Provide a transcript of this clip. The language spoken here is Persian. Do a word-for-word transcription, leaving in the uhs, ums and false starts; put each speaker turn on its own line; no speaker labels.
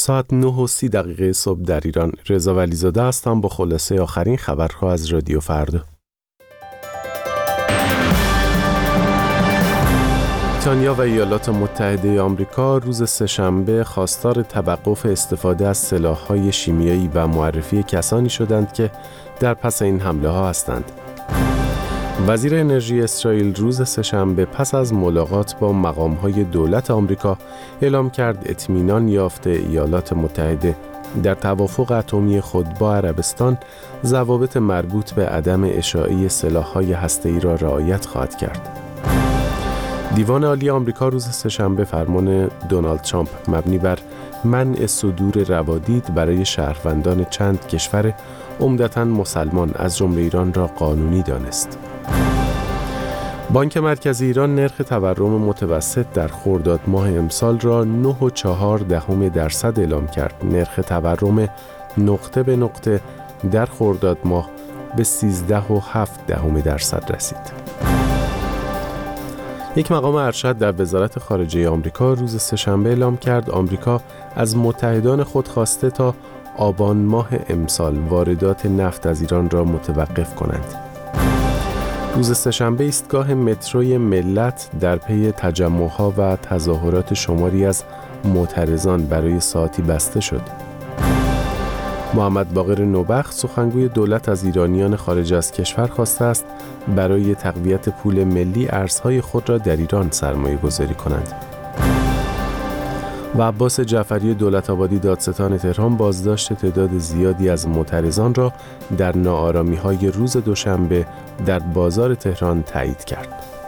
ساعت نه و سی دقیقه صبح در ایران. رضا ولیزاده هستم با خلاصه آخرین خبرها از رادیو فردا. بریتانیا و ایالات متحده آمریکا روز سه‌شنبه خواستار توقف استفاده از سلاح‌های شیمیایی و معرفی کسانی شدند که در پس این حمله ها هستند. وزیر انرژی اسرائیل روز سه‌شنبه پس از ملاقات با مقام‌های دولت آمریکا اعلام کرد اطمینان یافته ایالات متحده در توافق اتمی خود با عربستان ضوابط مربوط به عدم اشاعه سلاح‌های هسته‌ای را رعایت خواهد کرد. دیوان عالی آمریکا روز سه‌شنبه فرمان دونالد ترامپ مبنی بر منع صدور روادید برای شهروندان چند کشور عمدتاً مسلمان از جمله ایران را قانونی دانست. بانک مرکزی ایران نرخ تورم متوسط در خرداد ماه امسال را نه و چهار دهم درصد اعلام کرد. نرخ تورم نقطه به نقطه در خرداد ماه به سیزده و هفت دهم درصد رسید. یک مقام ارشد در وزارت خارجه آمریکا روز سه‌شنبه اعلام کرد آمریکا از متحدان خود خواسته تا آبان ماه امسال واردات نفت از ایران را متوقف کنند. روز سه‌شنبه ایستگاه متروی ملت در پی تجمع‌ها و تظاهرات شماری از معترضان برای ساعتی بسته شد. محمد باقر نوبخت سخنگوی دولت از ایرانیان خارج از کشور خواسته است برای تقویت پول ملی ارزهای خود را در ایران سرمایه گذاری کنند. و عباس جعفری دولت‌آبادی دادستان تهران بازداشت تعداد زیادی از معترضان را در ناآرامی‌های روز دوشنبه در بازار تهران تایید کرد.